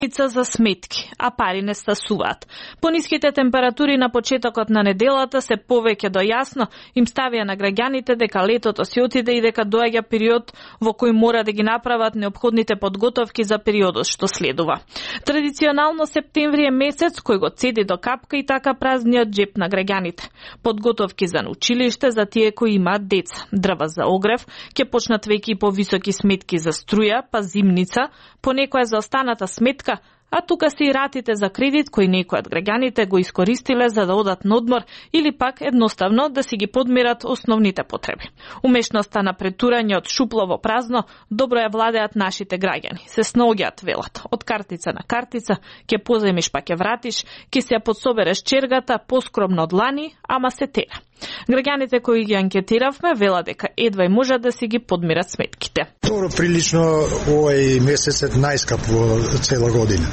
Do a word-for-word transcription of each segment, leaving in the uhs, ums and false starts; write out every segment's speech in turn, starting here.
за сметки, а пари не стасуваат. Пониските температури на почетокот на неделата се повеќе до јасно им ставија на граѓаните дека летото си отиде и дека доаѓа период во кој мора да ги направат неопходните подготовки за периодот што следува. Традиционално септември е месец кој го цеди до капка и така празниот джеп на граѓаните. Подготовки за училиште за тие кои имаат деца, дрва за огрев, ќе почнат веќе и повисоки сметки за струја, па зимница, по некоја за останата сметка, а тука се и ратите за кредит кои некои од граѓаните го искористиле за да одат на одмор или пак едноставно да си ги подмират основните потреби. Умешноста на претурање од шуплово празно добро ја владеат нашите граѓани. Се снаоѓаат, велат, од картица на картица, ќе позајмиш па ќе вратиш, ќе се ја подсобереш чергата поскромно од лани, ама се тера. Граѓаните кои ги анкетиравме велат дека едва и можат да си ги подмират сметките. Добро, прилично овој месец е најскап во цела година.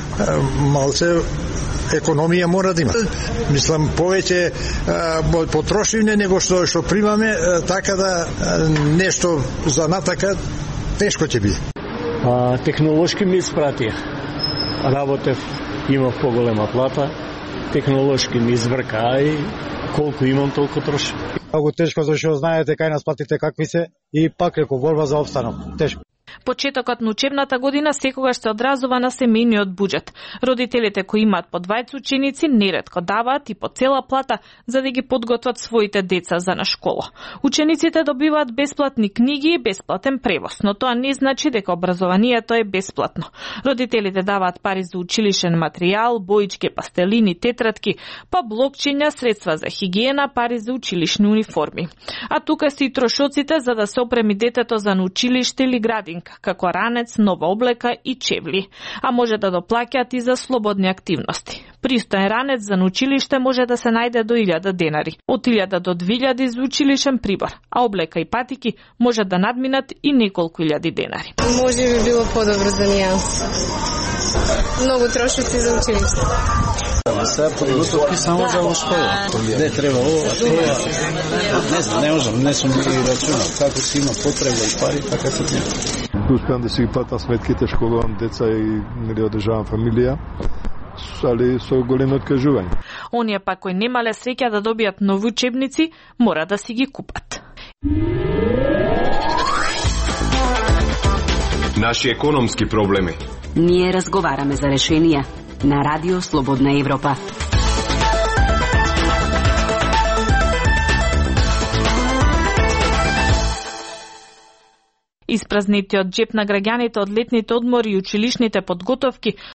Малце економија мора да има. Мислам, повеќе потрошивне него што што примаме, така да нешто за натака тешко ќе биде. А, технолошки ми испратија. Работев, имав поголема плата, технолошки ми изврка и колку имам, толку трошам. Многу тешко, зашто знаете кај нас платите какви се и пак реко борба за опстанок. Тешко. Почетокот на учебната година секогаш се одразува на семејниот буџет. Родителите кои имаат по двајца ученици неретко даваат и по цела плата за да ги подготват своите деца за на школа. Учениците добиваат бесплатни книги и бесплатен превоз, но тоа не значи дека образованието е бесплатно. Родителите даваат пари за училишен материјал, боички, пастелини, тетрадки, па блокчиња, средства за хигиена, пари за училишни униформи. А тука се и трошоците за да се опреми детето за на училиште или градинка, како ранец, нова облека и чевли, а може да доплаќаат и за слободни активности. Пристоен ранец за училиште може да се најде до илјада денари, од илјада до две илјади за училишен прибор, а облека и патики може да надминат и неколку илјади денари. Може би било подобро за нијанс. Многу трошоци за училиште. Сега подготовки само за во школа. Не треба ова, тоа. Не, не можам, не сум ги рачунал. Како си има потреба и пари, така се не. Успеам да си ги платам сметките, школувам деца и нели одржавам фамилија, али со големи откажувања. Оние пак кои немале среќа да добијат нови учебници, мора да си ги купат. Наши економски проблеми. Ние разговараме за решенија на Радио Слободна Европа. Испразнетиот джеп на граѓаните од летните одмори и училишните подготовки